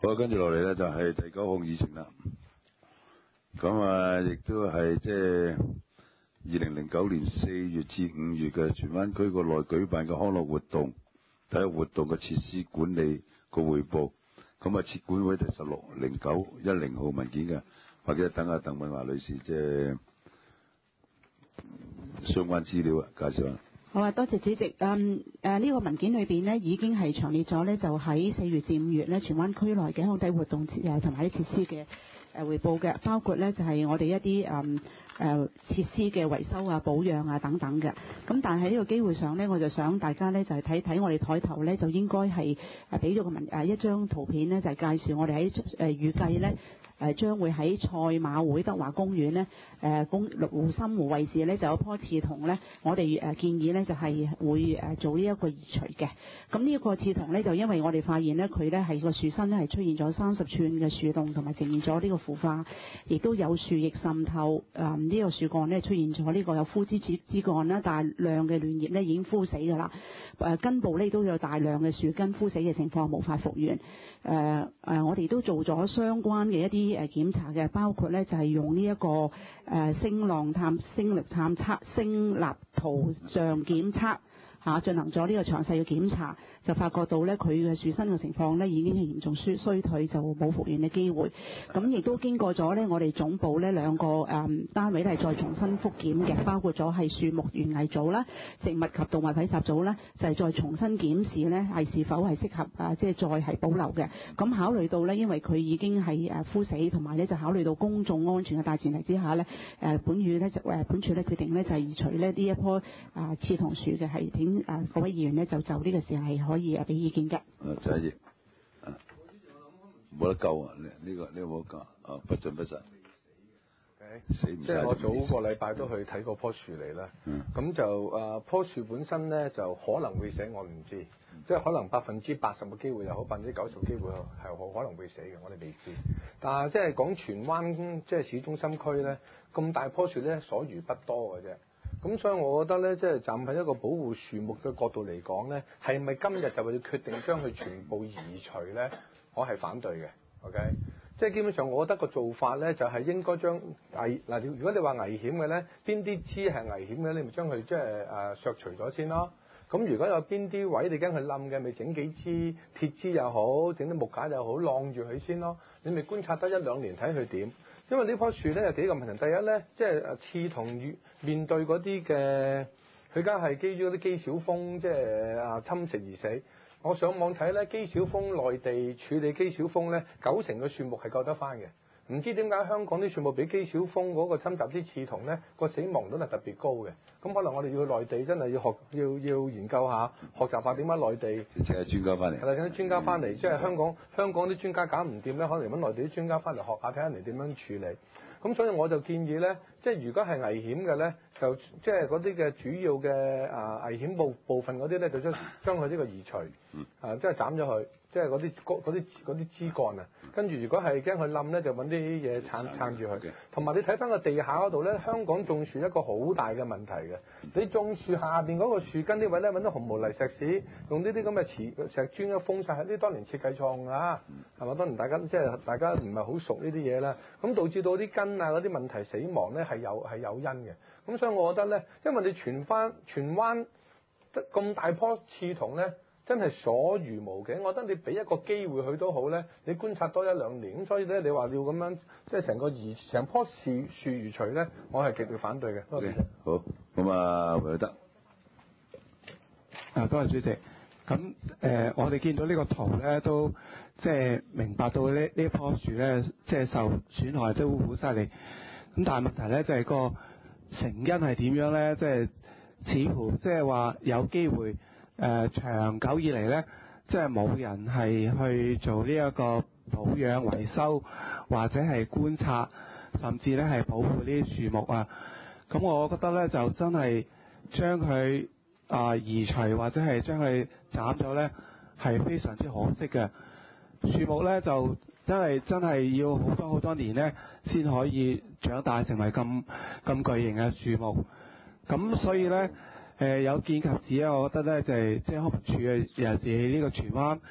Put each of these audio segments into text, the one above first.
好，跟住落嚟咧就係第9項議程啦。咁啊，亦都係即係2009年4月至5月嘅荃灣區個內舉辦嘅康樂活動、體育活動嘅設施管理個匯報。咁啊，設管會第160910號文件嘅，或者等下鄧敏華女士即係相關資料介紹下。 好啊，多謝主席。呢個文件裏邊呢已經係詳列咗呢，就喺4月至5月呢荃灣區內嘅康體活動同埋啲設施嘅匯報嘅，包括呢就係我哋一啲設施嘅維修啊、保養啊等等嘅。咁但係喺呢個機會上呢，我就想大家呢就係睇睇我哋台頭呢，就應該係俾咗個一張圖片呢，就係介紹我哋喺預計呢。將會喺賽馬會德華公園呢，湖心湖位置呢就有棵刺桐呢，我哋建議呢就係會做呢一個移除嘅。咁呢一個刺桐呢，就因為我哋發現呢，佢呢係個樹身呢係出現咗30寸嘅樹洞，同埋呈現咗呢個腐化，亦都有樹液滲透。呢個樹幹呢出現咗呢個有枯枝幹啦，大量嘅嫩葉呢已經枯死㗎啦。根部呢都有大量嘅樹根枯死嘅情況，無法復原。我哋都做咗相關嘅一啲檢查嘅，包括咧就係用呢一個聲力探測、聲納圖像檢測進行咗呢個詳細嘅檢查，就發覺到咧佢嘅樹身嘅情況咧已經係嚴重衰退，就冇復原嘅機會。咁亦都經過咗咧我哋總部呢兩個單位係再重新復檢嘅，包括咗係樹木園藝組啦、植物及動物體集組啦，就係再重新檢視呢係是否係適合即係再係保留嘅。咁考慮到呢，因為佢已經係枯死，同埋呢就考慮到公眾安全嘅大前提之下呢，本署呢決定呢就係移除呢一棵刺桐樹嘅，係請各位議員呢就呢個事係可以俾意見嘅。 謝謝。冇得救啊！呢個冇得救不盡不實。死唔晒。 即係我早個禮拜都去睇過棵樹嚟啦。咁就棵樹本身咧就可能會死，我唔知。即係可能80%嘅機會又好，90%嘅機會係好可能會死嘅，我哋未知。但係即係講荃灣即係市中心區咧，咁大棵樹咧所餘不多嘅啫。咁所以我覺得咧，即係站喺一個保護樹木嘅角度嚟講咧，係咪今日就要決定將佢全部移除咧？我係反對嘅。OK， 即係基本上我覺得個做法咧，就係應該將如果你話危險嘅咧，邊啲枝係危險嘅，你咪將佢即係削除咗先咯。咁如果有邊啲位你驚佢冧嘅，咪整幾支鐵枝又好，整啲木架又好，晾住佢先咯。你咪觀察得1-2年睇佢點。因為呢棵樹咧有幾個問題。第一咧，即係刺桐面對嗰啲嘅，佢而家係基於嗰啲姬小鳳即係侵蝕而死。我上網睇咧，姬小鳳內地處理姬小鳳咧，90%嘅樹木係救得翻嘅。唔知點解香港啲樹木比姬小鳳嗰個侵襲啲刺桐咧個死亡率係特別高嘅。咁可能我哋要去內地真係要研究下，學習下點解內地請啲專家翻嚟。 係啦，請啲專家翻嚟，即係香港啲專家搞唔掂咧，可能揾內地啲專家翻嚟學下，睇下人哋點樣處理。咁所以我就建議咧，即係如果係危險嘅咧，就即係嗰啲嘅主要嘅危險部分嗰啲咧，就將佢呢個移除，即係斬咗佢，即係嗰啲枝幹啊。跟住如果係驚佢冧咧，就揾啲嘢撐住佢。同埋你睇翻個地下嗰度咧，香港種樹一個好大嘅問題嘅。你種樹下邊嗰個樹根呢位咧，揾到紅毛泥石屎，用呢啲咁嘅石磚封晒，呢當年設計錯誤啊，係嘛？當年大家唔係好熟呢啲嘢啦，咁導致到啲根啊嗰啲問題死亡咧係有因嘅。咁所以我覺得咧，因為你荃灣咁大棵刺桐咧，真係所餘無幾。我覺得你俾一個機會佢都好咧，你觀察多1-2年。咁所以咧，你話要咁樣即係成棵樹移除咧，我係極力反對嘅。 Okay，好，咁啊，韋德。 多謝主席。咁我哋見到呢個圖咧，都即係明白到呢棵樹咧，即係受損害都好犀利。咁但係問題咧，就係個成因係點樣咧？即係似乎即係話有機會長久以嚟咧，即係冇人係去做呢一個保養維修，或者係觀察，甚至咧係保護呢啲樹木啊。咁我覺得咧，就真係將佢移除或者係將佢斬咗咧，係非常之可惜嘅。樹木咧就真係要好多年咧，先可以長大成為咁巨型嘅樹木。咁所以咧有見及此咧，我覺得咧就係即係康文署嘅尤其是呢個荃灣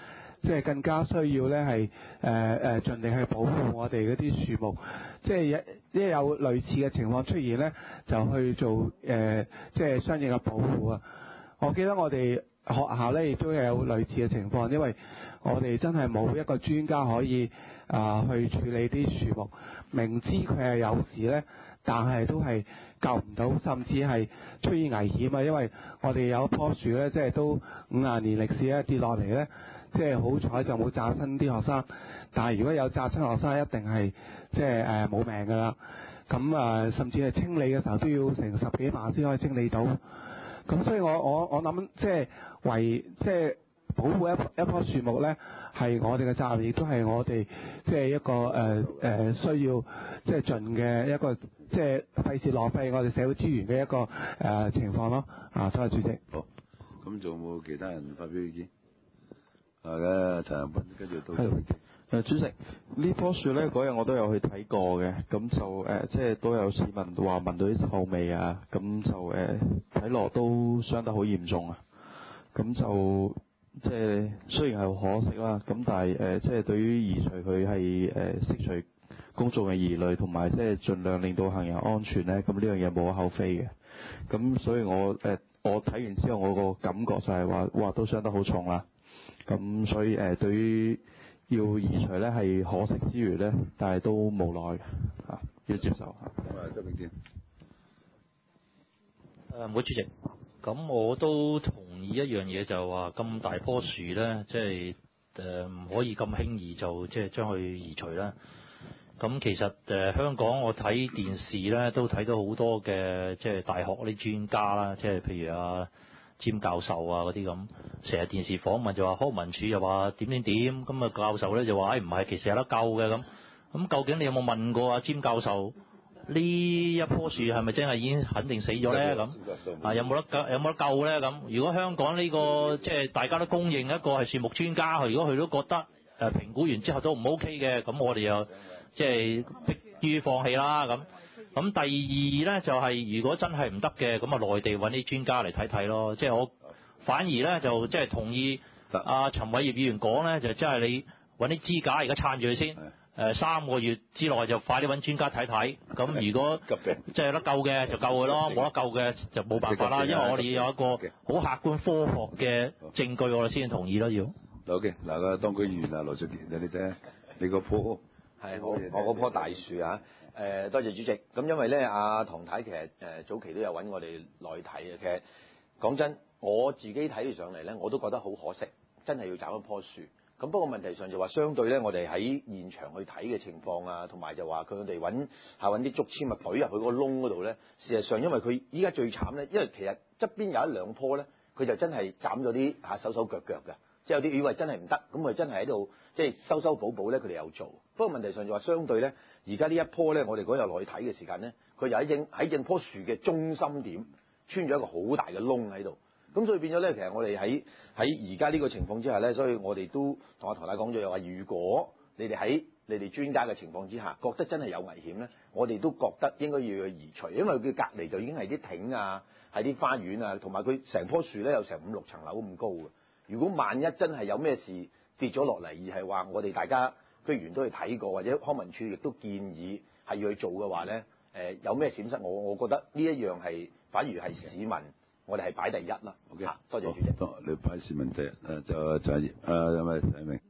即係更加需要咧係盡力去保護我哋嗰啲樹木，即係一有類似嘅情況出現咧，就去做即係相應嘅保護啊！我記得我哋學校咧亦都有類似嘅情況，因為我哋真係冇一個專家可以去處理啲樹木，明知佢係有事咧，但係都係救唔到，甚至係出現危險啊！因為我哋有一棵樹咧，即係都50年歷史咧，跌落嚟咧，即係好彩就冇炸親啲學生，但係如果有炸親學生，一定係即係冇命㗎啦。咁甚至係清理嘅時候都要成10幾萬先可以清理到。咁所以我諗即係即係保護一棵樹木咧，係我哋嘅責任，亦都係我哋即係一個需要即係盡嘅一個即係費事浪費我哋社會資源嘅一個情況咯。多謝主席。 好，咁仲有冇其他人發表意見？嘅陳恒鑌，跟住到周永健。 主席，呢棵樹咧嗰日我都有去睇過嘅，咁就即係都有市民話聞到啲臭味啊，咁就睇落都傷得好嚴重啊，咁就即係雖然係可惜啦，咁但係即係對於移除佢係釋除公眾嘅疑慮，同埋即係盡量令到行人安全咧，咁呢樣嘢無可厚非嘅。咁所以我睇完之後，我個感覺就係話，哇，都傷得好重啦。咁所以對於要移除咧係可惜之餘咧，但係都無奈要接受周永健。 唔好主席，咁我都同意一樣嘢，就係話咁大棵樹咧，即係唔可以咁輕易就即係將佢移除啦。咁其實香港我睇電視咧都睇到好多嘅即係大學啲專家啦，即係譬如詹教授啊嗰啲咁，成日電視訪問就話康文署又話點，咁教授咧就話唔係，其實有得救嘅咁。咁究竟你有冇問過詹教授呢一棵樹係咪真係已經肯定死咗咧？咁有冇得救咧？咁如果香港呢個即係大家都公認一個係樹木專家，如果佢都覺得評估完之後都唔 OK 嘅，咁我哋又即係迫於放棄啦咁。咁第二咧就係如果真係唔得嘅，咁內地揾啲專家嚟睇睇咯。即係我反而咧就即係同意陳偉業議員講咧，就即係你揾啲支架而家撐住佢先。3個月之內就快啲揾專家睇睇。咁如果即係有得救嘅就救佢咯，冇得救嘅就冇辦法啦。因為我哋有一個好客觀科學嘅證據，我哋先同意咯要。 好嘅，嗱當區議員羅俊傑，你睇下你個棵係我嗰棵大樹啊！多謝主席。咁因為咧，唐太其實早期都有揾我哋來睇嘅。其實講真，我自己睇上嚟咧，我都覺得好可惜，真係要斬一棵樹。咁不過問題上就話，相對咧，我哋喺現場去睇嘅情況啊，同埋就話佢哋揾啲竹籤咪懟入去個窿嗰度咧。事實上，因為佢依家最慘咧，因為其實側邊有1、2棵咧，佢就真係斬咗啲手腳嘅。即係有啲以為真係唔得，咁佢真係喺度即係修補咧，佢哋有做。不過問題上就話，相對咧，而家呢一棵咧，我哋嗰日落去睇嘅時間咧，佢就喺正棵樹嘅中心點穿咗一個好大嘅窿喺度。咁所以變咗咧，其實我哋喺而家呢個情況之下咧，所以我哋都同阿唐太講咗，又話如果你哋喺你哋專家嘅情況之下，覺得真係有危險咧，我哋都覺得應該要去移除，因為佢隔離就已經係啲亭啊，係啲花園啊，同埋佢成棵樹咧有成5、6層樓咁高嘅。如果萬一真係有咩事跌咗落嚟，而係話我哋大家居然都去睇過，或者康文署亦都建議係要去做嘅話咧，有咩閃失，我覺得呢一樣係反而係市民，我哋係擺第一啦。 OK， 多謝主席。 你擺市民第一，就有咩提名？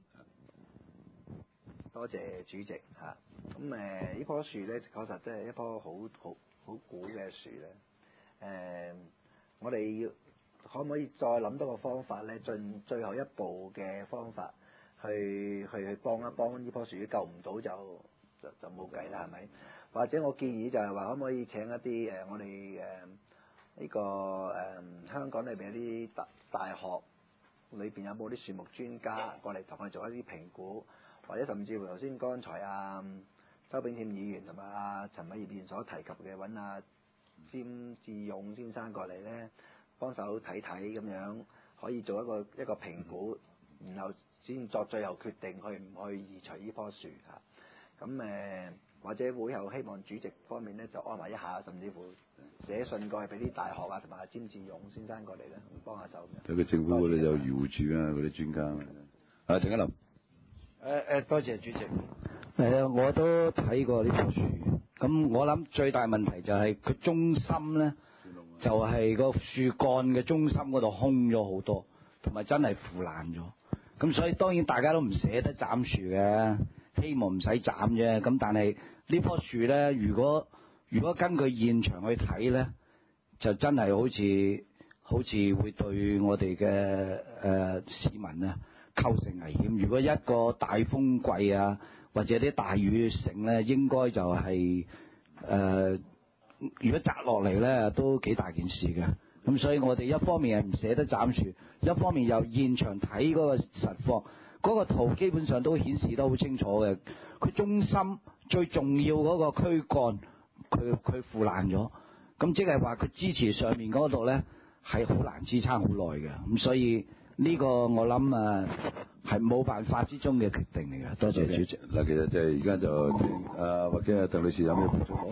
多謝主席嚇。咁呢棵樹咧，確實真係一棵好古嘅樹咧。我哋可唔可以再諗多個方法咧？盡最後一步嘅方法去幫一幫呢棵樹，救唔到就冇計啦，係咪？或者我建議就係話，可唔可以請一啲我哋呢個香港裏邊一啲大學裏邊有冇啲樹木專家過嚟同我哋做一啲評估，或者甚至乎頭先剛才周炳添議員同埋陳偉業議員所提及嘅揾詹志勇先生過嚟咧，幫手睇睇咁樣，可以做一個評估，然後先作最後決定去唔去移除呢棵樹嚇。咁或者會後希望主席方面咧就安排一下，甚至乎寫信過去俾啲大學同埋詹志勇先生過嚟咧幫下手。 有個政府嗰度有漁護署啊，嗰啲專家。 鄭一林。 多謝主席。我都睇過呢棵樹，咁我諗最大問題就係佢中心咧，就係個樹幹嘅中心嗰度空咗好多，同埋真係腐爛咗。咁所以當然大家都唔捨得斬樹嘅，希望唔使斬啫。咁但係呢棵樹咧，如果根據現場去睇咧，就真係好似會對我哋嘅市民啊構成危險。如果一個大風季啊，或者啲大雨成咧，應該就係如果砸落嚟咧，都幾大件事嘅。咁所以我哋一方面係唔捨得斬樹，一方面又現場睇嗰個實況，嗰個圖基本上都顯示得好清楚嘅。佢中心最重要嗰個軀幹，佢腐爛咗，咁即係話佢支持上面嗰度咧係好難支撐好耐嘅。咁所以呢個我諗係冇辦法之中嘅決定嚟嘅。多謝主席。 嗱，其實即係而家就或者鄧女士有咩補充？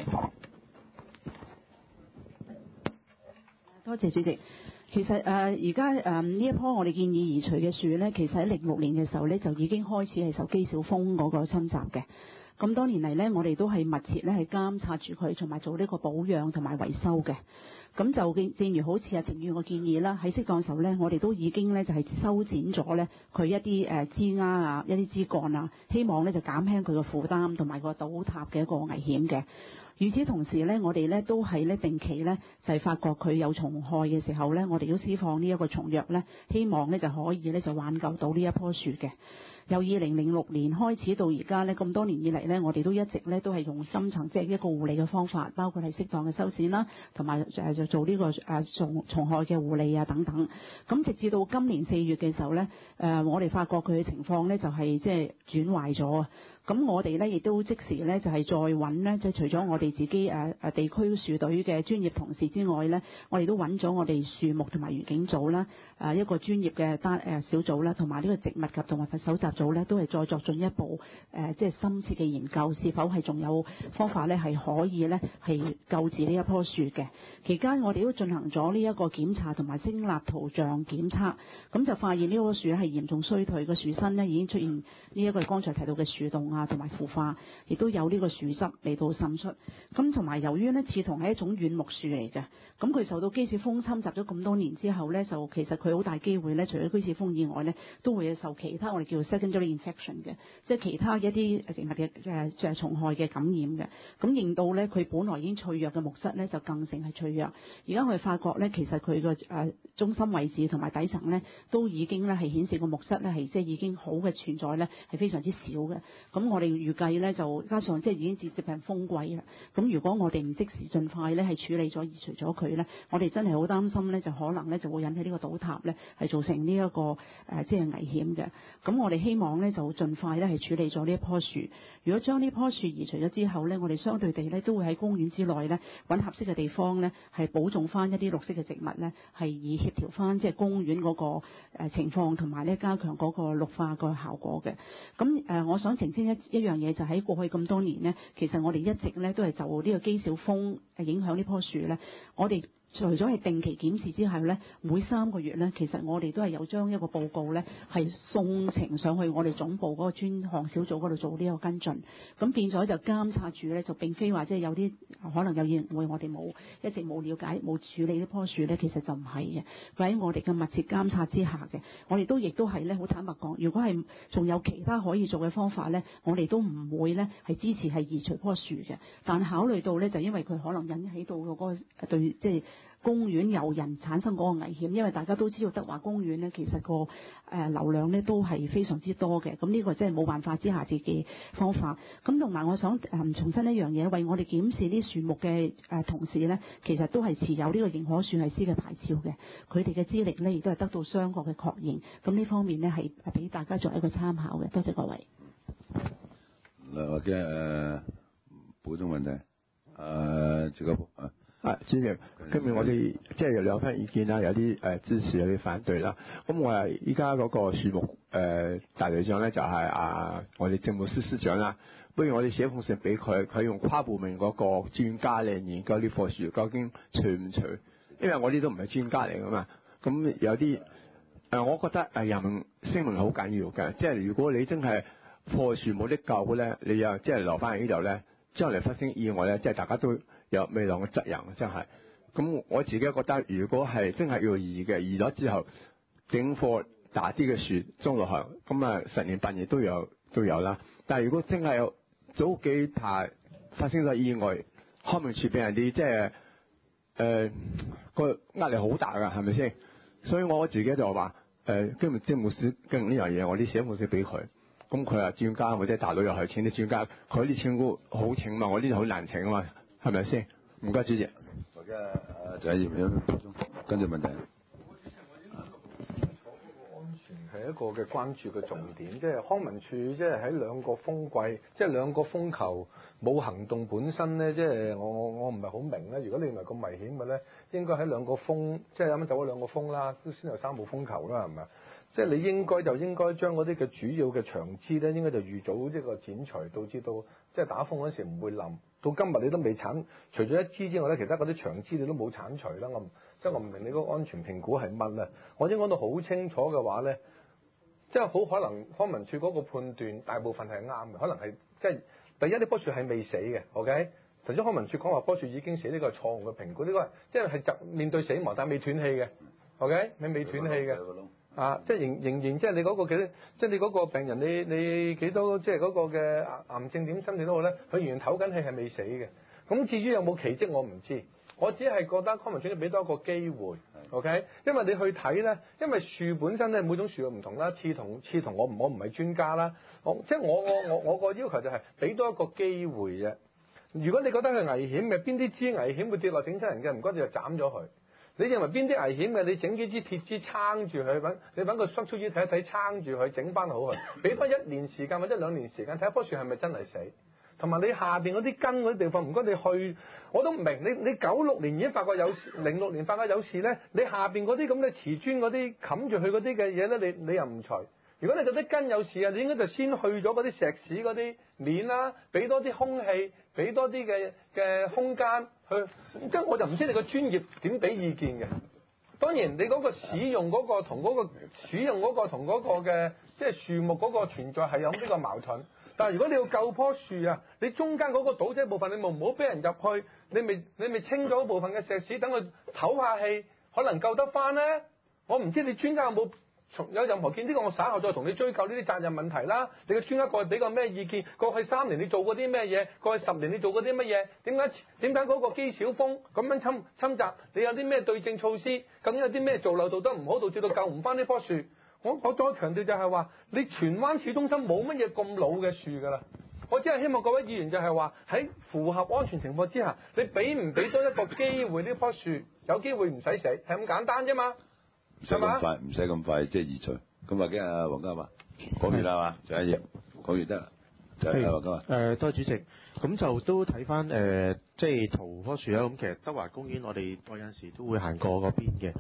多謝主席。其實而家呢一棵我哋建議移除嘅樹咧，其實喺06年嘅時候咧就已經開始係受姬小鳳嗰個侵襲嘅。咁多年嚟咧，我哋都係密切咧係監察住佢，同埋做呢個保養同埋維修嘅。咁就正如好似阿程議員嘅建議啦，喺適當時候咧，我哋都已經咧就係修剪咗咧佢一啲枝丫啊、一啲枝幹啊，希望咧就減輕佢嘅負擔同埋個倒塌嘅一個危險嘅。與此同時咧，我哋咧都係咧定期咧就係發覺佢有蟲害嘅時候咧，我哋都施放呢一個蟲藥咧，希望咧就可以咧就挽救到呢一棵樹嘅。由2006年開始到而家咧，咁多年以嚟咧，我哋都一直咧都係用深層即係一個護理嘅方法，包括係適當嘅修剪啦，同埋就做呢個蟲害嘅護理啊等等。咁直至到今年4月嘅時候咧，我哋發覺佢嘅情況咧就係即係轉壞咗啊。咁我哋咧亦都即時咧就係再揾咧，即係除咗我哋自己地區樹隊嘅專業同事之外咧，我哋都揾咗我哋樹木同埋園景組啦，一個專業嘅小組啦，同埋呢個植物及動物搜集組咧，都係再作進一步即係深切嘅研究，是否係仲有方法咧係可以咧係救治呢一棵樹嘅。期間我哋都進行咗呢一個檢查同埋聲納圖像檢測，咁就發現呢棵樹係嚴重衰退，個樹身咧已經出現呢一個剛才提到嘅樹洞同埋腐化，亦都有呢個樹汁嚟到滲出。咁同埋由於呢刺桐係一種軟木樹嚟嘅，咁佢受到姬小鳳侵襲咗咁多年之後呢，就其實佢好大機會呢，除咗姬小鳳以外呢，都會受其他我哋叫做 secondary infection 嘅，即係其他一啲植物嘅蟲害嘅感染嘅。咁令到呢，佢本來已經脆弱嘅木質呢，就更成係脆弱。而家我哋發覺呢，其實佢個中心位置同埋底層呢，都已經呢係顯示個木質呢係即係已經好嘅存在呢，係非常之少嘅。咁我哋預計咧就加上即係已經接近風季啦。咁如果我哋唔即時盡快咧係處理咗移除咗佢咧，我哋真係好擔心咧就可能咧就會引起呢個倒塌咧，係造成呢一個即係危險嘅。咁我哋希望咧就盡快咧係處理咗呢一棵樹。如果將呢棵樹移除咗之後咧，我哋相對地咧都會喺公園之內咧揾合適嘅地方咧係保種翻一啲綠色嘅植物咧，係以協調翻即係公園嗰個情況，同埋咧加強嗰個綠化個效果嘅。咁我想澄清一樣嘢，就喺過去咁多年呢，其實我哋一直咧都係就呢個姬小鳳影響呢棵樹咧，我哋除咗係定期檢視之後咧，每3個月咧，其實我哋都係有將一個報告咧係送呈上去我哋總部嗰個專項小組嗰度做呢個跟進。咁變咗就監察住咧，就並非話即係有啲可能有議員會我哋一直冇了解冇處理呢棵樹咧，其實就唔係嘅。佢喺我哋嘅密切監察之下嘅，我哋都亦都係咧好坦白講，如果係仲有其他可以做嘅方法咧，我哋都唔會咧係支持係移除棵樹嘅。但考慮到咧，就因為佢可能引起到嗰個對即係公園遊人產生嗰個危險，因為大家都知道德華公園咧，其實個流量咧都係非常之多嘅。咁呢個即係冇辦法之下自己方法。咁同埋我想重申一樣嘢，為我哋檢視啲樹木嘅同事咧，其實都係持有呢個認可樹藝師嘅牌照嘅，佢哋嘅資歷咧亦都係得到雙國嘅確認。咁呢方面咧係俾大家作為一個參考嘅。多謝各位。 嗱，或者補充問題，趙家寶主席，今日我哋即係有兩番意見啦，有啲支持，有啲反對啦。咁我係依家嗰個樹木大隊長咧，就係我哋政務司司長啦。不如我哋寫封信俾佢，佢用跨部門嗰個專家嚟研究呢棵樹究竟除唔除？因為我哋都唔係專家嚟噶嘛。咁有啲我覺得人民聲明好緊要嘅，即係如果你真係棵樹冇得救咧，你又即係留翻喺呢度咧，將來發生意外咧，即係大家都有未來嘅責任，真係。咁我自己覺得，如果係真係要移嘅，移咗之後整棵大啲嘅樹種落去，咁啊10年8年都有啦。但係如果真係有早幾排發生咗意外，康文署俾人哋即係個壓力好大㗎，係咪先？所以我自己就話基本政務司跟呢樣嘢，我啲寫報紙俾佢。咁佢話專家或者大佬又係請啲專家，佢啲請估好請嘛，我呢度好難請啊嘛，係咪先？唔該主席。 大家就係要跟住問題。 安全係一個嘅關注嘅重點，即係康文署即係喺兩個風季，即係兩個風球冇行動本身咧，即係我唔係好明咧。如果你認為咁危險嘅咧，應該喺兩個風，即係啱啱走咗兩個風啦，都先有3號風球啦，係咪啊？即係你應該將嗰啲嘅主要嘅牆枝咧，應該就預早呢個剪除，導致到即係打風嗰時唔會冧。到今日你都未剷，除咗一枝之外咧，其他嗰啲牆枝你都冇剷除啦。我唔明你嗰個安全評估係乜啊？我已經講到好清楚嘅話咧，即係好可能康文署嗰個判斷大部分係啱嘅，可能係即係第一呢棵樹係未死嘅 ，OK？ 頭先康文署講話棵樹已經死，呢個係錯誤嘅評估，呢個即係面對死亡但係未斷氣嘅 ，OK？ 你未斷氣嘅。即係仍然即係你嗰個幾多，即係你嗰個病人你幾多，即係嗰個嘅癌症點身體都好咧，佢仍然唞緊氣係未死嘅。咁至於有冇奇蹟我唔知，我只係覺得康文署要俾多一個機會 ，OK？ 因為你去睇咧，因為樹本身咧每種樹又唔同啦，刺桐我唔係專家啦，即係我個要求就係俾多一個機會啫。如果你覺得佢危險嘅，邊啲枝危險會跌落整親人嘅，唔該你就斬咗佢。你認為邊啲危險嘅，你整幾支鐵枝撐住佢，你揾個縮粗枝睇一睇撐住佢，整翻好佢，俾翻1年時間或者2年時間睇下棵樹係咪真係死。同埋你下邊嗰啲根嗰啲地方，唔該你去，我都唔明你96年已經發覺有事，06年發覺有事咧，你下邊嗰啲咁嘅瓷磚嗰啲冚住佢嗰啲嘅嘢咧，你又唔除。如果你覺得根有事啊，你應該就先去咗嗰啲石屎嗰啲面啦，俾多啲空氣，俾多啲嘅空間去。即係我就唔知你個專業點俾意見嘅。當然你嗰個使用嗰個同嗰個嘅即係樹木嗰個存在係有呢個矛盾。但係如果你要救棵樹啊，你中間嗰個倒仔部分你咪唔好俾人入去，你咪清咗部分嘅石屎，等佢唞下氣，可能救得翻咧。我唔知你專家有任何見呢個，我稍後再同你追究呢啲責任問題啦。你嘅專家過去俾個咩意見？過去3年你做過啲咩嘢？過去10年你做過啲乜嘢？點解嗰個姬小峰咁樣侵襲？你有啲咩對症措施？究竟有啲咩做漏做得唔好，導致到救唔翻呢棵樹？我再強調就係話，你荃灣市中心冇乜嘢咁老嘅樹㗎啦。我只係希望各位議員就係話喺符合安全情況之下，你俾唔俾多一個機會呢棵樹有機會唔使死，係咁簡單啫嘛。 唔使咁快，即係移除。咁或者阿黃家華講完啦嘛，就一頁講完得啦。就係黃家華。 多謝主席。咁就都睇翻即係圖棵樹啦。咁其實德華公園我有陣時都會行過嗰邊嘅。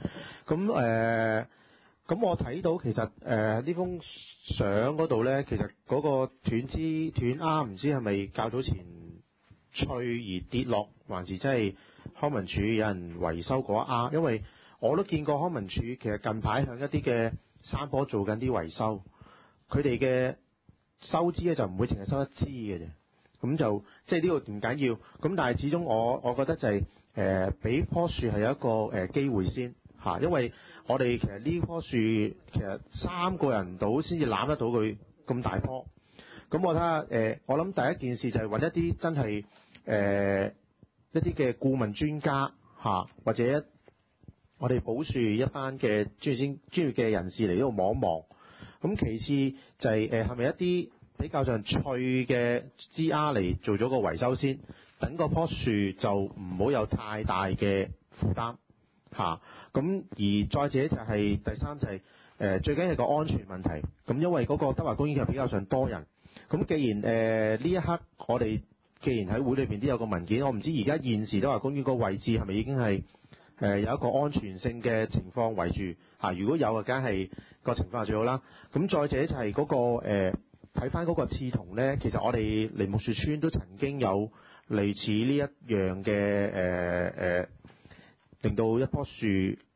咁我睇到其實呢封相嗰度咧，其實嗰個斷枝唔知係咪較早前脆而跌落，還是真係康文署有人維修嗰一啱？因為我都見過康文署其實近排向一啲嘅山坡做緊啲維修，佢哋嘅收枝咧就唔會淨係收一枝嘅啫，咁就即係呢個唔緊要，咁但係始終我覺得就係俾棵樹係有一個機會先嚇，因為我哋其實呢棵樹其實3個人到先至攬得到佢咁大棵，咁我睇下我諗第一件事就係揾一啲真係一啲嘅顧問專家嚇，或者我哋保樹一班嘅專業嘅人士嚟呢度望一望。咁其次就係咪一啲比較上脆嘅枝丫嚟做咗個維修先，等嗰棵樹就唔好有太大嘅負擔嚇。咁而再者就係第三就係最緊係個安全問題。咁因為嗰個德華公園其實比較上多人。咁既然呢一刻我哋既然喺會裏邊都有個文件，我唔知而家現時德華公園個位置係咪已經係有一個安全性嘅情況圍住嚇，如果有嘅，梗係個情況係最好啦。咁再者就係嗰個睇翻嗰個刺桐咧，其實我哋梨木樹村都曾經有類似呢一樣嘅令到一棵樹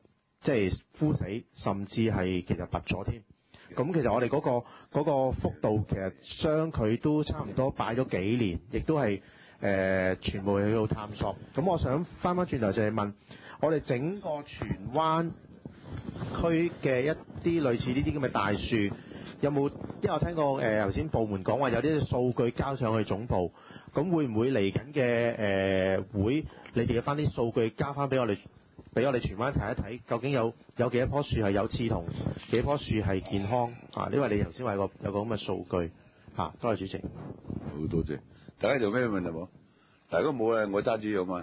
即係枯死，甚至係其實拔咗添。咁其實我哋嗰個幅度其實相距都差唔多擺咗幾年，亦都係全部去到探索。咁我想翻轉頭就係問，我哋整個荃灣區嘅一啲類似呢啲咁嘅大樹，有冇？因為我聽過頭先部門講話有啲數據交上去總部，咁會唔會嚟緊嘅會，你哋嘅翻啲數據交翻俾我哋荃灣睇一睇，究竟有幾多棵樹係有刺同幾多棵樹係健康啊？因為你頭先話有個咁嘅數據嚇，多謝主席。 好多謝。大家做咩問題冇？大家冇啊，我揸主意嘛。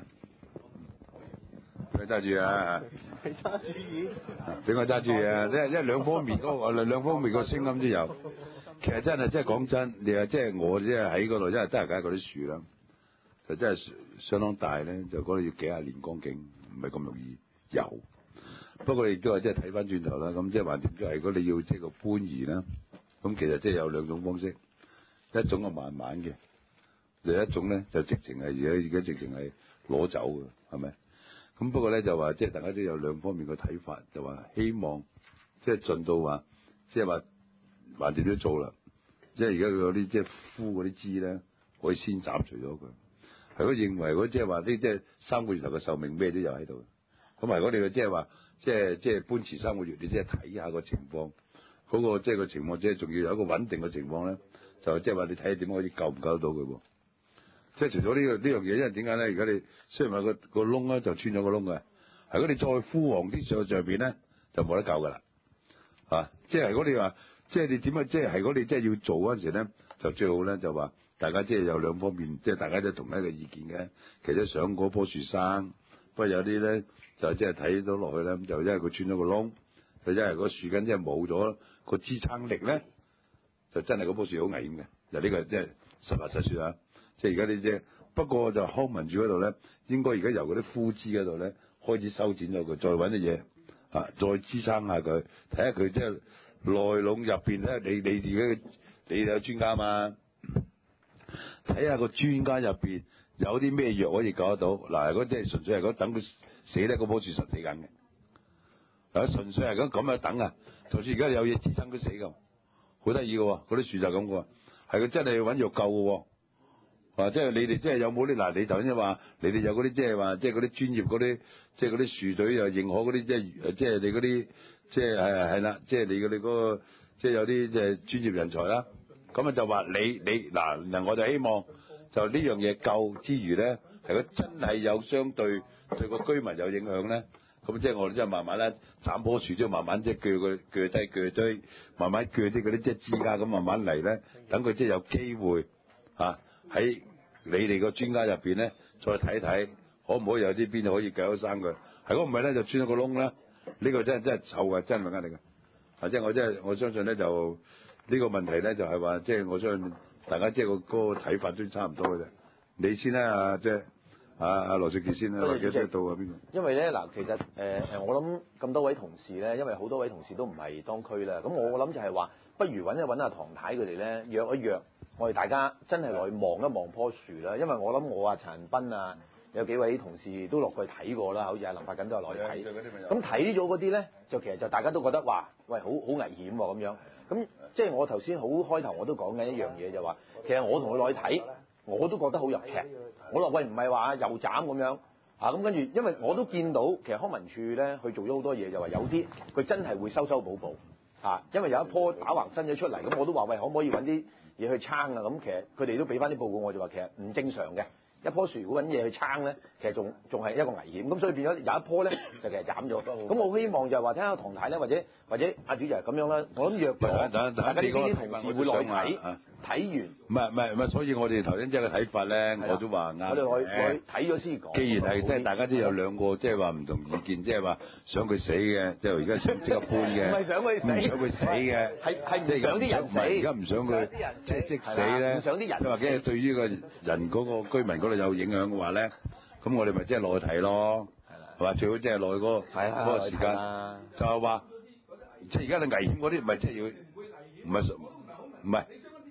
佢揸住啊！ 係揸主意。 俾我揸住啊！因為兩方面兩方面個聲音都有。其實真係即係講真，你話即係我即係喺嗰度，因為得閒嗰啲樹啦，就真係相當大咧，就嗰度要幾廿年光景，唔係咁容易有。不過亦都係即係睇翻轉頭啦，咁即係橫掂都係，如果你要即係個搬移啦，咁其實即係有兩種方式，一種係慢慢嘅，另一種咧就直情係而家直情係攞走嘅，係咪？咁不過咧就話即係大家都有兩方面嘅睇法，就話希望即係盡到話，即係話橫掂都做啦，即係而家佢有啲即係枯嗰啲枝咧，可以先斬除咗佢。係佢認為如果即係話啲即係3個月頭嘅壽命咩都有喺度，咁如果你嘅即係話即係搬遲3個月，你即係睇下個情況，嗰個即係個情況即係仲要有一個穩定嘅情況咧，就即係話你睇下點可以救唔救得到佢喎。即係除咗呢樣嘢，因為點解咧？而家你雖然話個窿咧就穿咗個窿嘅，係如果你再枯黃啲上邊咧，就冇得救噶啦。即係如果你話，即係你點啊？即係如果你真係要做嗰陣時咧，就最好咧就話大家即係有兩方面，即係大家都同一個意見嘅。其實想嗰棵樹生，不過有啲咧就即係睇到落去咧，咁就因為佢穿咗個窿，就因為個樹根即係冇咗個支撐力咧，就真係嗰棵樹好危險嘅。就呢個即係實話實說啊！即係而家呢啲，不過就康文署嗰度咧，應該而家由嗰啲枯枝嗰度咧開始修剪咗佢，再揾啲嘢再支撐下佢，睇下佢即係內籠入邊咧。你自己你有專家嘛？睇下個專家入邊有啲咩藥可以救得到。嗱，如果即係純粹係嗰等佢死咧，嗰棵樹實死緊嘅。純粹係咁樣等啊，就算而家有嘢支撐佢死㗎，好得意嘅喎，嗰啲樹就咁嘅，係佢真係揾藥救嘅喎。即係你哋即係有冇啲嗱？你頭先話你哋有嗰啲即係話即係嗰啲專業嗰啲即係嗰啲樹隊又認可嗰啲即係你嗰啲即係係啦，即係你嗰個即係有啲即係專業人才啦。咁啊就話你嗱我就希望就呢樣嘢救之餘咧，係佢真係有相對對個居民有影響咧，咁即係我哋即係慢慢咧斬棵樹，即係慢慢即係鋸低鋸堆，慢慢鋸啲嗰啲即係枝樫咁慢慢嚟咧，等佢即係有機會喺你哋個專家入邊咧，再睇睇可唔可以有啲邊度可以救得生佢。如果唔係咧，就穿咗個窿啦。呢個真係臭嘅，真係咪呃你嘅？即係我相信咧，就呢個問題咧，就係話即係我相信大家即係個睇法都差唔多嘅啫。你先啦，即係阿羅俊傑先啦，或者到啊邊個？ 因為咧嗱，其實我諗咁多位同事咧，因為好多位同事都唔係當區啦，咁我諗就係話，不如揾阿唐太佢哋咧約一約。我哋大家真係落去望一望棵樹啦，因為我諗我啊陳斌啊有幾位同事都落去睇過啦，好似阿林柏錦都係落去睇。咁睇咗嗰啲咧，就其實就大家都覺得哇，喂好危險喎咁樣。咁即係我頭先好開頭我都講緊一樣嘢就話，其實我同佢落去睇，我都覺得好入劇。我話喂唔係話又斬咁樣咁跟住，因為我都見到其實康文署咧去做咗好多嘢，就話有啲佢真係會修補因為有一棵打橫伸咗出嚟，咁我都話喂可唔可以揾啲嘢去撐啊？咁其實佢哋都俾翻啲報告，我就話其實唔正常嘅。一棵樹如果揾嘢去撐咧，其實仲係一個危險。咁所以變咗有一棵咧就其實斬咗。咁我希望就係話睇下唐太咧，或者阿主席咁樣啦。我諗約咗大家呢啲同事會落去睇完。 唔係，所以我哋頭先即係個睇法咧，我都話啱。 我哋落去睇咗先講。 既然係即係大家都有兩個即係話唔同意見，即係話想佢死嘅，即係而家想即刻搬嘅。 唔係想佢死， 唔想佢死嘅。 係唔想啲人死。 而家唔想佢即死咧。 唔想啲人。 或者對於個人嗰個居民嗰度有影響嘅話咧，咁我哋咪即係落去睇咯。係嘛？最好即係落去嗰個時間，就係話即係而家你危險嗰啲，咪即係要唔係。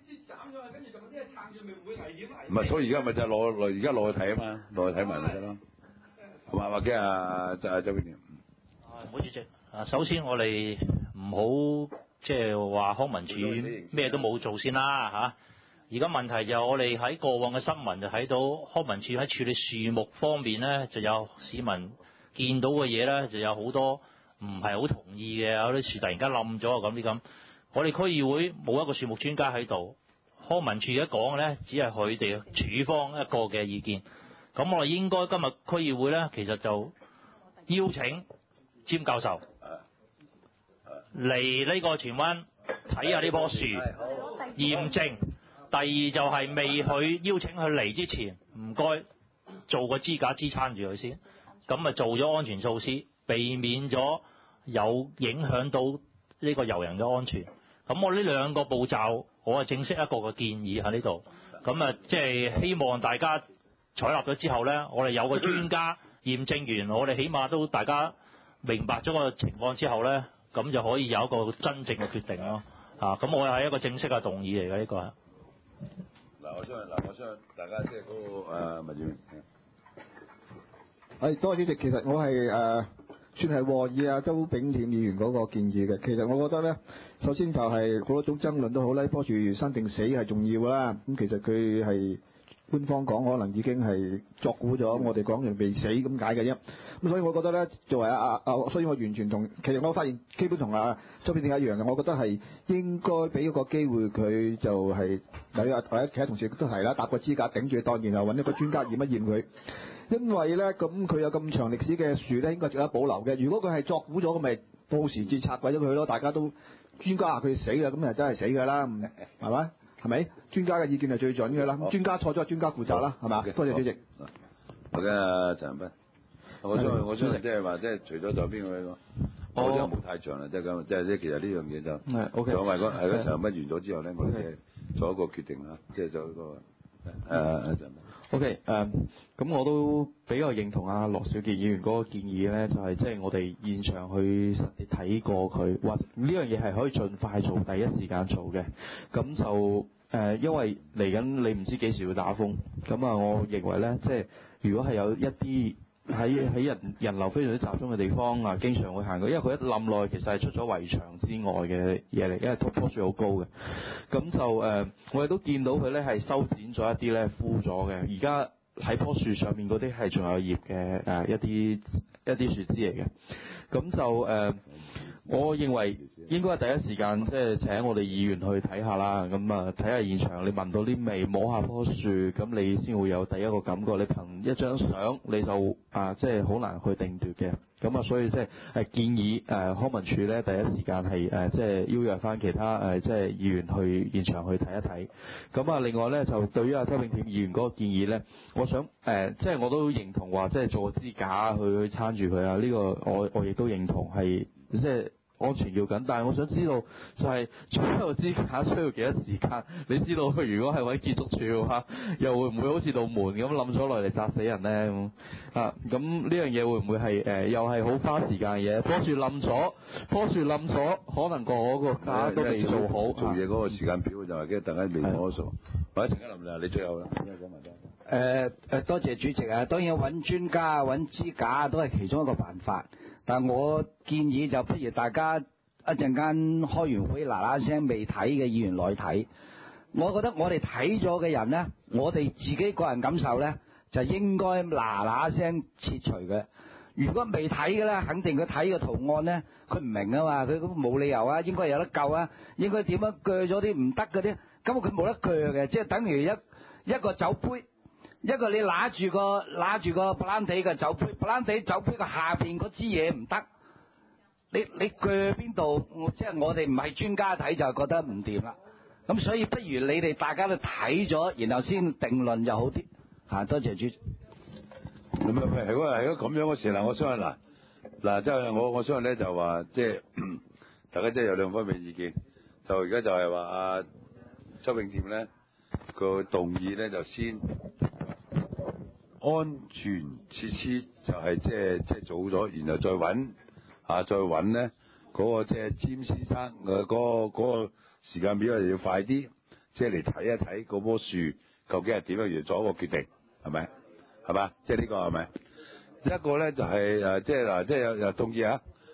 唔係，所以而家咪就而家落去睇啊嘛，落去睇埋咪得咯，係嘛？或者就係周邊點？ 唔好主席。 首先我哋唔好即係話康文署咩都冇做先啦嚇。而家問題就係我哋喺過往嘅新聞就睇到康文署喺處理樹木方面咧，就有市民見到嘅嘢咧，就有好多唔係好同意嘅，有啲樹突然間冧咗啊咁啲咁。我哋區議會冇一個樹木專家喺度，康文署而家講嘅咧，只係佢哋署方一個嘅意見。咁我哋應該今日區議會咧，其實就邀請詹教授嚟呢個荃灣睇下呢棵樹驗證。第二就係未佢邀請佢嚟之前，唔該做個支架支撐住佢先，咁啊做咗安全措施，避免咗有影響到呢個遊人嘅安全。咁我呢兩個步驟，我係正式一個嘅建議喺呢度。咁啊，即係希望大家採納咗之後呢，我哋有個專家驗證完，我哋起碼都大家明白咗個情況之後呢，咁就可以有一個真正嘅決定咯。咁我係一個正式嘅動議嚟嘅呢個係。 我相信大家即係嗰個文議員。 多謝主席，其實我係算係和議啊周炳添議員嗰個建議嘅。其實我覺得咧，首先就係好多種爭論都好啦，棵樹生定死係重要啦。咁其實佢係官方講，可能已經係作估咗，我哋講完未死咁解嘅啫。咁所以我覺得咧，作為所以我完全同，其實我發現基本同周炳添一樣嘅。我覺得係應該俾一個機會佢，就係例如或者其他同事都提啦，搭個支架頂住當，然後揾一個專家驗一驗佢。因為咧，咁佢有咁長歷史嘅樹咧，應該值得保留嘅。如果佢係作估咗，咁咪到時至拆毀咗佢咯。大家都專家話佢死啦，咁就真係死㗎啦，係咪？係咪？專家嘅意見係最準㗎啦。專家錯咗，專家負責啦，係嘛？多謝主席。 好嘅，陳恒鑌。我相信即係話，即係除咗就邊個？我覺得冇太長啦，即係咁，即係其實呢樣嘢就 ，OK。 講埋嗰係嗰陳恒鑌完咗之後咧，我哋做一個決定啦，即係做一個陳恒鑌。 OK，咁我都比較認同阿羅小傑議員嗰個建議咧，就係即係我哋現場去實地睇過佢，或者呢樣嘢係可以盡快做，第一時間做嘅。咁就因為嚟緊你唔知幾時會打風，咁啊，我認為咧，即係如果係有一啲喺人流非常之集中嘅地方啊，經常會行過，因為佢一冧落去其實係出咗圍牆之外嘅嘢嚟，因為棵樹好高嘅。咁就我哋都見到佢咧係修剪咗一啲咧枯咗嘅，而家喺棵樹上面嗰啲係仲有葉嘅一啲樹枝嚟嘅。咁就我認為應該係第一時間即係請我哋議員去睇下啦，咁啊睇下現場，你聞到啲味，摸下棵樹，咁你先會有第一個感覺。你憑一張相你就即係好難去定奪嘅。咁啊，所以即係建議康文署咧第一時間係即係邀約翻其他即係議員去現場去睇一睇。咁啊，另外咧就對於阿周炳添議員嗰個建議咧，我想即係我都認同話即係做個支架去撐住佢啊。呢個我亦都認同係即係安全要緊，但係我想知道就係做一個支架需要幾多時間？你知道佢如果係揾建築署嘅話，又會唔會好似道門咁冧咗落嚟砸死人咧？咁呢樣嘢會唔會係又係好花時間嘅嘢？棵樹冧咗，可能嗰個架都未做好。 做嘢嗰個時間表就係驚大家未摸數。或者陳家林你最後啦，講埋多謝主席啊！當然揾專家揾支架都係其中一個辦法。但我建議就不如大家一陣間開完會嗱聲未睇嘅議員來睇。我覺得我哋睇咗嘅人呢，我哋自己個人感受呢，就應該嗱聲切除嘅。如果未睇嘅呢，肯定佢睇個圖案呢，佢唔明啊嘛，佢冇理由啊，應該有得救啊，應該點樣鋸咗啲唔得嗰啲，咁佢冇得鋸嘅，即係等於一個酒杯。一個你揦住個白蘭地嘅酒杯，白蘭地酒杯嘅下邊嗰支嘢唔得，你鋸邊度？即係我哋唔係專家睇就覺得唔掂啦。咁所以不如你哋大家都睇咗，然後先定論就好啲。多謝主席。 唔係如果咁樣嘅事嗱，我相信嗱，即係我相信咧就話即係大家即係有兩方面意見，就而家就係話阿周炳添咧個動議咧就先。安全設施就係即係做咗，然後再揾咧嗰個即係詹先生嗰個時間表就要快啲，即係嚟睇一睇嗰棵樹究竟係點樣，而做一個決定，係咪？係嘛？即係呢個係咪？一個咧就係即係嗱，即係又動議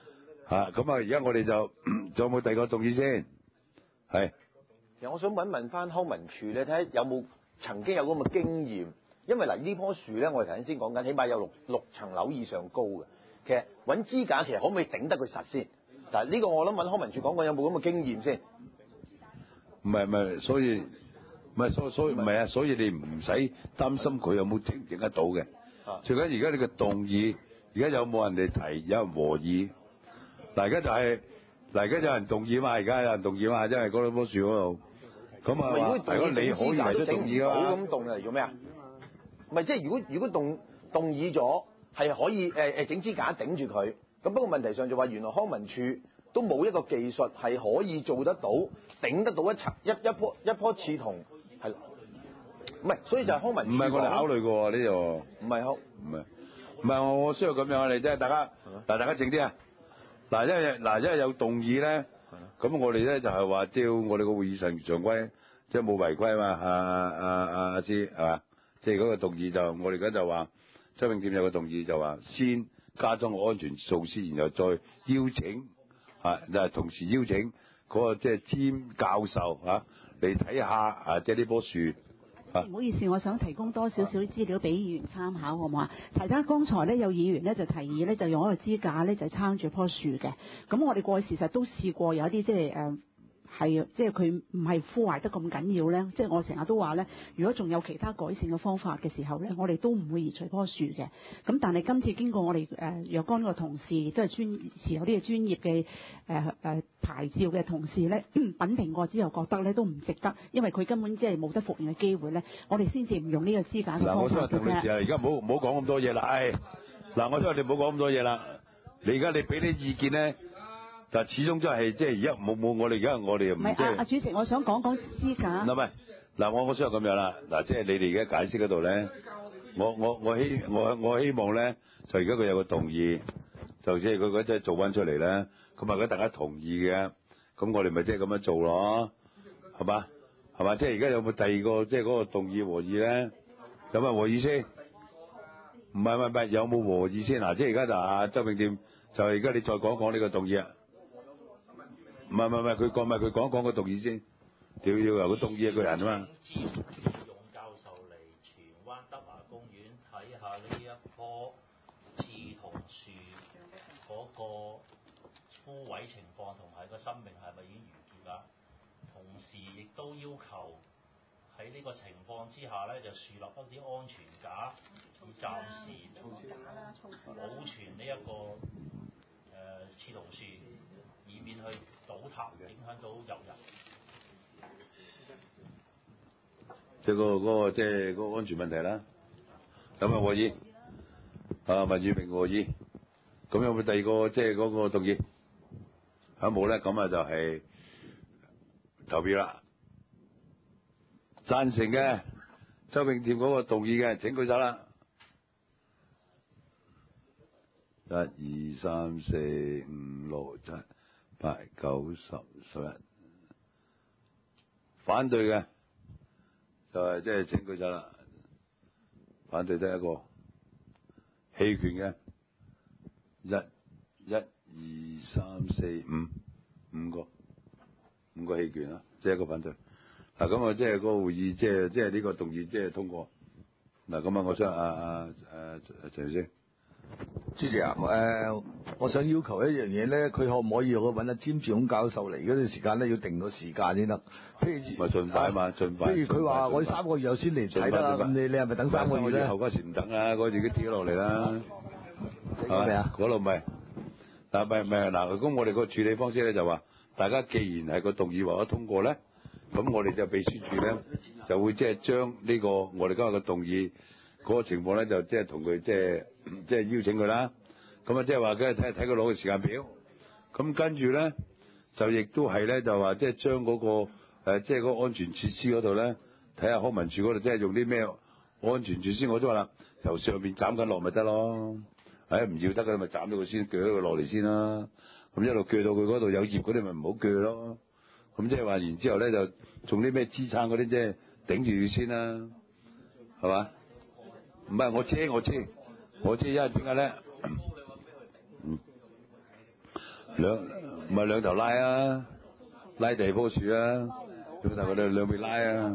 咁而家我哋就仲有冇第二個動議先？係。 其實我想問翻康文署咧，睇下有冇曾經有咁嘅經驗，因為嗱呢棵樹咧，我哋頭先講緊，起碼有六層樓以上高嘅。其實揾支架其實可唔可以頂得佢實先？但係呢個我諗揾康文署講過有冇咁嘅經驗先？ 唔係，所以唔係啊，所以你唔使擔心佢有冇整唔整得到嘅。最緊而家你嘅動議，而家有冇人哋提，有人和議？嗱，而家就係嗱，而家有人動議嘛，而家有人動議嘛，因為嗰兩棵樹嗰度。咁啊，如果你可以提出動議嘅話， 咁動嚟做咩啊？唔係，即係如果動議咗係可以整支架頂住佢，咁不過問題上就話原來康文署都冇一個技術係可以做得到頂得到一棵刺桐係，唔係，所以就係康文署唔係我哋考慮過呢度，唔係我需要咁樣，你即係大家靜啲啊！嗱，因為有動議咧，咁我哋咧就係話照我哋個會議常規，即係冇違規嘛，阿師係嘛？即係嗰個動議就我哋而家就話周永健有個動議就話先加裝個安全措施，然後再邀請就同時邀請嗰個即係詹教授嚟睇下即係呢棵樹。 唔好意思，我想提供多少少資料俾議員參考，好唔好啊？大家剛才咧有議員咧就提議咧就用一個支架咧就撐住棵樹嘅，咁我哋過去事實都試過有一啲即係即係佢唔係枯壞得咁緊要咧，即係我成日都話咧，如果仲有其他改善嘅方法嘅時候咧，我哋都唔會移除棵樹嘅。咁但係今次經過我哋若干個同事，亦都係持有呢個專業嘅牌照嘅同事咧，品評過之後覺得咧都唔值得，因為佢根本即係冇得復原嘅機會咧，我哋先至唔用呢個支架嘅方法嘅啫。 嗱，我想同你試下，而家唔好講咁多嘢啦，嗱，我想你唔好講咁多嘢啦，你而家你俾啲意見咧。但始終都係即係而家冇我哋又唔係阿主席，我想講支架。 嗱我需要咁樣啦，嗱即係你哋而家解釋嗰度咧，我希望咧就而家佢有個動議，就即係佢即係做翻出嚟咧，咁如果大家同意嘅，咁我哋咪即係咁樣做咯，係嘛？即係而家有冇第二個即係嗰個動議和議咧？有冇和議先？唔係，有冇和議先？嗱，即係而家就阿周永健就係而家你再講呢個動議啊！唔係，佢講個動議先，要由佢動議一個人啊嘛。 支持勇教授嚟荃灣德華公園睇下呢一棵刺桐樹嗰個枯萎情況同埋個生命係咪已經完結啦？同時亦都要求喺呢個情況之下咧，就樹立一啲安全架，以暫時保存呢一個刺桐樹，以免去倒塌，影響到遊人。 即係即係嗰個安全問題啦。咁啊和議，文裕明和議。咁有冇第二個即係嗰個動議？冇咧，咁啊就係投票啦。贊成嘅周永健嗰個動議嘅，請舉手啦。1、2、3、4、5、6、7、8、9、10、11，反對嘅就係即係請舉手啦。反對得一個，棄權嘅1、2、3、4、5個棄權啦，即係一個反對。嗱咁啊，即係嗰個會議，即係呢個動議，即係通過。嗱咁啊，我想陳先。 主席啊，我想要求一樣嘢咧，佢可唔可以揾阿詹志勇教授嚟嗰段時間咧，要定個時間先得。譬如咪盡快嘛，盡快。 譬如佢話我3個月後先嚟睇得啦，咁你係咪等3個月咧？ 後嗰時唔等啦，嗰時已經跌咗落嚟啦。 係咪啊？ 嗰度咪嗱嗱，咁我哋個處理方式咧就話，大家既然係個動議獲得通過咧，咁我哋就秘書處咧就會即係將呢個我哋今日嘅動議嗰個情況咧，就即係同佢即係邀請佢啦。咁啊，即係話梗係睇佢攞個時間表。咁跟住咧就亦都係咧就話即係將嗰個即係嗰個安全設施嗰度咧，睇下康文署嗰度即係用啲咩安全設施。我都話啦，由上邊斬緊落咪得咯。唔要得嘅咪斬咗佢先，鋸咗佢落嚟先啦。咁一路鋸到佢嗰度有葉嗰啲咪唔好鋸咯。咁即係話，然之後咧就用啲咩支撐嗰啲即係頂住佢先啦，係嘛？唔係我知，因為點解咧？ 唔係兩頭拉啊，拉第二棵樹啊，咁但係我哋兩邊拉啊。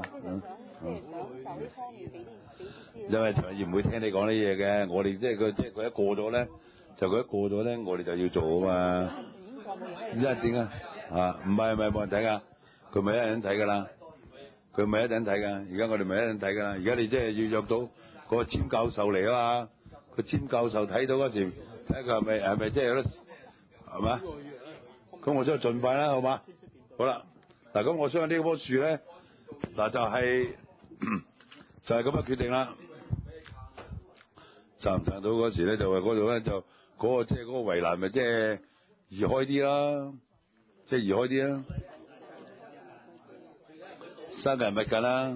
因為長業唔會聽你講啲嘢嘅，我哋即係佢一過咗咧，我哋就要做啊嘛。因為點啊？唔係冇人睇㗎，佢咪一人睇㗎啦。佢咪一人睇㗎，而家我哋咪一人睇㗎啦。而家你即係要約到嗰個詹教授嚟啊嘛，個詹教授睇到嗰時，睇下佢係咪即係有得係嘛？咁我想盡快啦，好嘛？好啦，嗱咁我相信呢棵樹咧，嗱就係咁嘅決定啦。賺唔賺到嗰時咧，就係嗰度咧就嗰個即係嗰個圍欄咪即係移開啲啦，即係移開啲啦。生人勿近啦。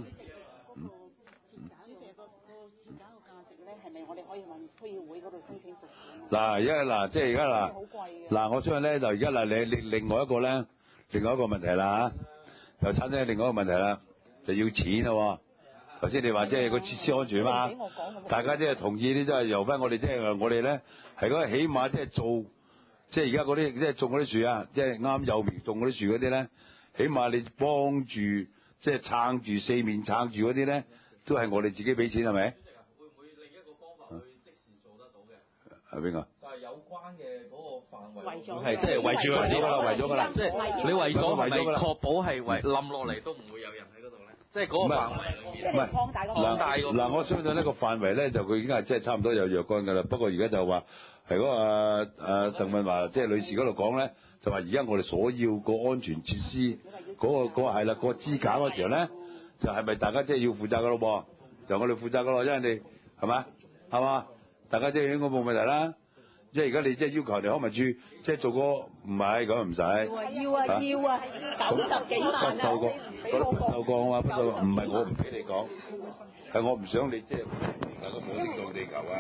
嗱，而家嗱，即係而家嗱，我相信咧就而家嗱，你另外一個問題啦嚇，就產生另外一個問題啦，就要錢咯。頭先你話即係個設施安全嘛，大家即係同意啲，即係由翻我哋即係我哋咧係嗰起碼即係做，即係而家嗰啲即係種嗰啲樹啊，即係啱幼苗種嗰啲樹嗰啲咧，起碼你幫住即係撐住四面撐住嗰啲咧，都係我哋自己俾錢係咪？ 會唔會另一個方法去即時做得到嘅？ 係邊個？ 就係有關嘅嗰個範圍， 係即係圍住佢圍咗㗎啦，即係你圍咗係咪確保係圍冧落嚟都唔會有人喺嗰度咧？即係嗰個範圍裏面， 唔係嗱，我相信呢個範圍咧就佢已經係即係差唔多有若干㗎啦。不過而家就話係嗰個鄧敏華即係女士嗰度講咧，就話而家我哋所要個安全設施嗰個係啦，個支架嗰時候咧，就係咪大家即係要負責㗎咯噃？就我哋負責㗎咯，因為你係嘛？大家即係應該冇問題啦。即係而家你即係要求你康文署即係做個唔係咁唔使。 要啊，90幾萬啊！ 不鏽鋼啊，不鏽鋼唔係我唔俾你講，係我唔想你即係大家冇領導地球啊。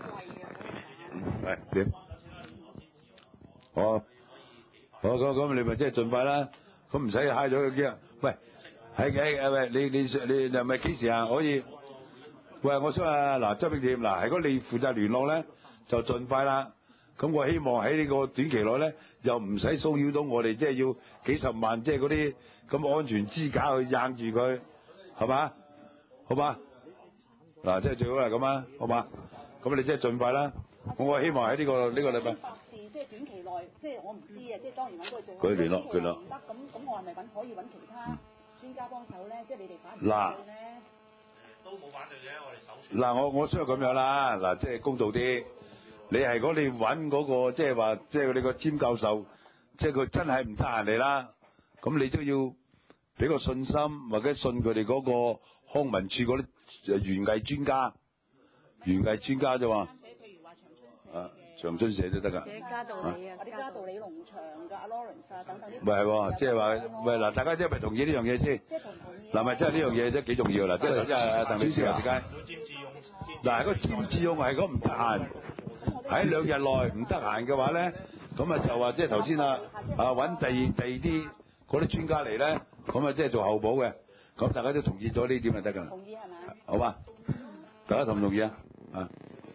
係點？好，咁你咪即係盡快啦。咁唔使揩咗佢驚。喂，喂，你係咪幾時啊？可以？喂，我想嗱，周炳添嗱，如果你負責聯絡咧，就盡快啦。咁我希望喺呢個短期內咧，又唔使騷擾到我哋，即係要幾十萬，即係嗰啲咁安全支架去硬住佢，係嘛？好嘛？嗱，即係最好係咁啊，好嘛？咁你即係盡快啦。我希望喺呢個禮拜。 即係短期內，即係我唔知啊，即係當然揾佢做。 佢聯絡。 唔得，咁我係咪可以揾其他專家幫手咧？即係你哋反唔反對咧？ 都冇反對嘅，我哋手算。 嗱，我需要咁樣啦，嗱，即係公道啲。你係如果你揾嗰個即係話，即係你個詹教授，即係佢真係唔得閒嚟啦，咁你都要俾個信心，或者信佢哋嗰個康文署嗰啲園藝專家啫嘛。長春社都得㗎。 加道理啊，或者加道理農場㗎，阿 Lawrence 啊等等啲。 唔係喎，即係話，喂嗱，大家即係咪同意呢樣嘢先？ 即係同唔同意？ 嗱，咪即係呢樣嘢真係幾重要啦，即係頭先阿鄧女士話點解？嗱，個詹志勇係講唔得閒，喺2日內唔得閒嘅話咧，咁啊就話即係頭先揾第二啲嗰啲專家嚟咧，咁啊即係做候補嘅，咁大家都同意咗呢點就得㗎啦。 同意係咪？ 好嘛？大家同唔同意啊？啊？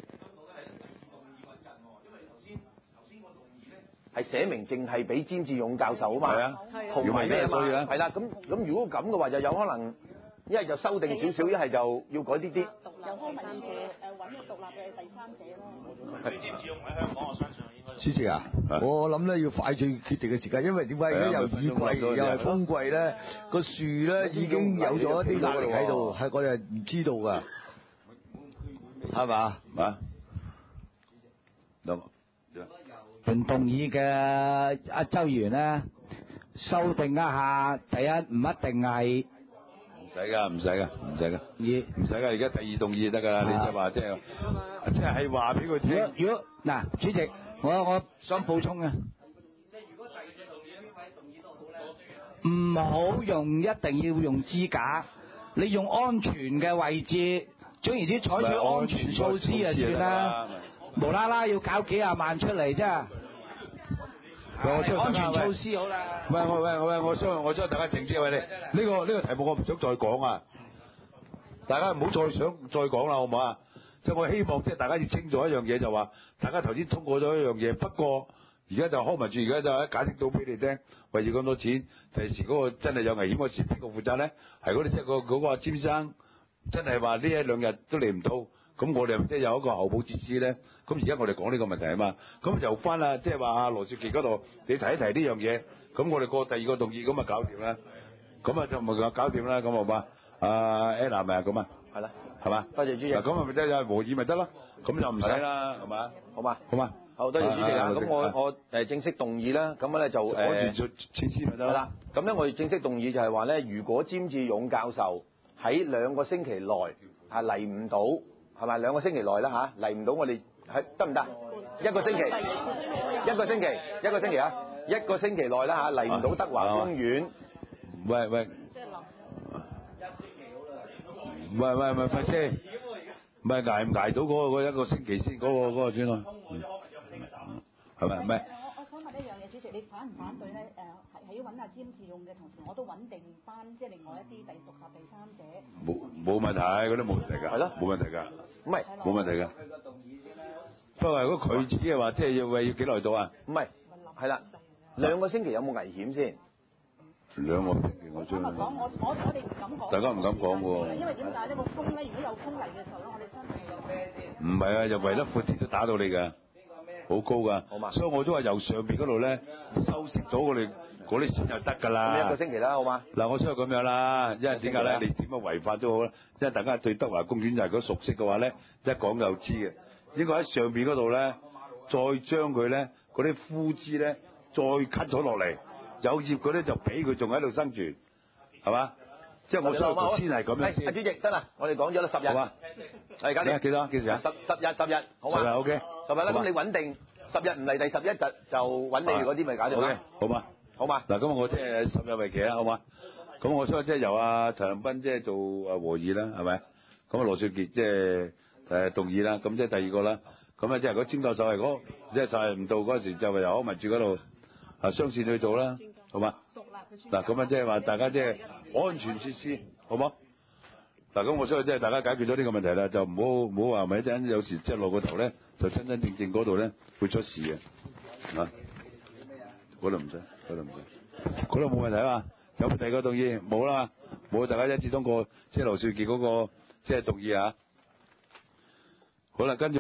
係寫明淨係俾詹志勇教授啊嘛， 係啊， 同埋咩啊嘛，係啦，咁如果咁嘅話，就有可能一係就修訂少少，一係就要改啲。 有康文社揾個獨立嘅第三者咯。 詹志勇喺香港，我相信應該。 司席啊，我諗咧要快脆決定嘅時間，因為點解而家又雨季又係風季咧，個樹咧已經有咗一啲壓力喺度，係我哋唔知道㗎，係嘛？ 同意嘅阿周議員咧，修訂一下，第一唔一定係唔使㗎，而家第二動議就得㗎啦。你即係話即係話俾佢聽。 如果嗱，主席，我想補充啊，唔好用，一定要用支架，你用安全嘅位置，總言之採取安全措施就算啦。無啦啦要搞幾廿萬出嚟啫，安全措施好啦。 喂，我想大家靜啲，喂你呢個題目我唔想再講啊，大家唔好再講啦，好唔好啊？即係我希望即係大家要清楚一樣嘢，就話大家頭先通過咗一樣嘢，不過而家就康文署而家就解釋到俾你聽，為住咁多錢，第時嗰個真係有危險嗰時邊個負責咧？係嗰啲即係嗰個詹生真係話呢一兩日都嚟唔到，咁我哋即係有一個後補設施咧。咁而家我哋講呢個問題啊嘛，咁就翻啦，即係話阿羅少傑嗰度，你提一提呢樣嘢，咁我哋過第二個動議咁啊搞掂啦，咁啊就咪搞掂啦，咁好嘛？阿 Anna 咪係咁啊？ 係啦， 係嘛？ 多謝主席。 咁啊咪即係和議咪得咯，咁就唔使啦，係嘛？ 好嘛？ 好嘛？ 好，多謝主席啊！咁我正式動議啦，咁咧就趕住設施咪得啦。 咁咧我哋正式動議就係話咧，如果詹志勇教授喺2個星期內係嚟唔到，係咪2個星期內啦嚇嚟唔到，我哋係得唔得？1個星期啊！1個星期內啦嚇嚟唔到德華公園。 喂，咪先，咪捱唔捱到嗰個1個星期先嗰個先咯？係咪？唔係。 我想問一樣嘢，主席，你反唔反對咧？喺揾阿詹志勇嘅同時，我都穩定翻即係另外一啲第6及第3者。 冇問題，嗰啲冇問題㗎。 係咯， 冇問題㗎。 唔係冇問題㗎。不過如果佢自己嘅話，即係要幾耐到啊？ 唔係，係啦，2個星期有冇危險先 ？2個星期我將。 我哋唔敢講。 大家唔敢講喎。 因為點解呢？個風咧，如果有風嚟嘅時候咧，我哋真係有。 唔係啊，又為得闊啲都打到你㗎。好高㗎， 好嘛？ 所以我都話由上邊嗰度咧收攝到我哋嗰啲線就得㗎啦。 咁1個星期啦，好嘛？ 嗱，我想係咁樣啦，因為點解咧？你點樣違法都好啦，因為大家對德華公園就係如果熟悉嘅話咧，一講就知嘅。應該喺上邊嗰度咧，再將佢咧嗰啲枯枝咧再 cut 咗落嚟，有葉嗰啲就俾佢仲喺度生存，係嘛？即係我想頭先係咁樣先。 主席得啦，我哋講咗啦10日。 好啊。 係搞掂。 幾多？幾時啊 ？10日，好嘛？ 10日 OK。 10日啦，咁你穩定10日唔嚟，第11日就揾你哋嗰啲咪搞掂啦。 好嘛？ 好嘛？ 嗱，咁我即係10日為期啦，好嘛？咁我想即係由阿陳恒鑌即係做和議啦，係咪？咁啊羅少傑即係動議啦，咁即係第二個啦。咁啊即係如果詹教授係嗰即係實係唔到嗰陣時，就由康文署嗰度雙線去做啦，好嘛？嗱，咁啊即係話大家即係安全設施，好冇？嗱，咁我相信即係大家解決咗呢個問題啦，就唔好話咪一陣有時即係落個頭咧，就真真正正嗰度咧會出事嘅，啊，嗰度唔使，嗰度冇問題啊嘛，有冇第二個動議？冇啦，冇，大家一致通過，即係羅少傑嗰個即係動議啊，好啦，跟住。